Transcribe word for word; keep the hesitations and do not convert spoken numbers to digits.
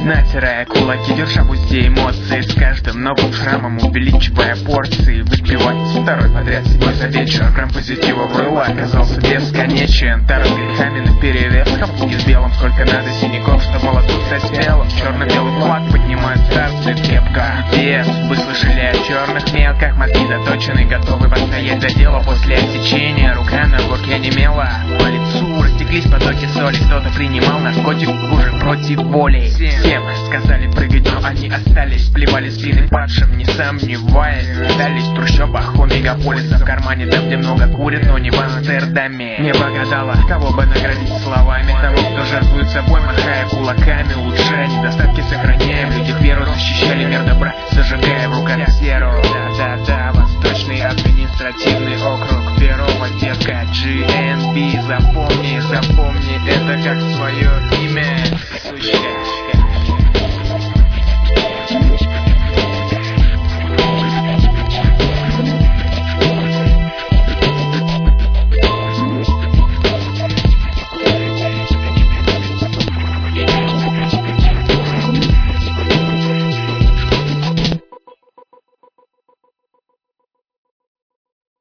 Натирая кулаки, держа в узде эмоции, с каждым новым шрамом увеличивая порции. Выпивать второй подряд седьмой за вечер, грамм позитива в рыло оказался бесконечен. Тара с грехами наперевес, каблуки с белым, сколько надо синяков, что молотут со телом. Черно-белый флаг поднимают старцы, крепко вес. Вы слышали о черных метках, мозги заточены, готовы постоять за дело после отсечения. Рука на горке немела, по лицу растеклись потоки соли. Кто-то принимал наркотик уже против воли. Всем сказали прыгать, но они остались, плевали спины падшим, не сомневаясь. Остались в трущобах у мегаполиса, в кармане там, где много курят, но не в Амстердаме. Небо гадало, кого бы наградить словами, того, кто жертвует собой, махая кулаками. Лучше недостатки сохраняем, люди веру защищали мир добра, зажигая в руках серу. Да-да-да, Восточный административный округ, Перово, детка, джи эн би. Запомни, запомни это как свое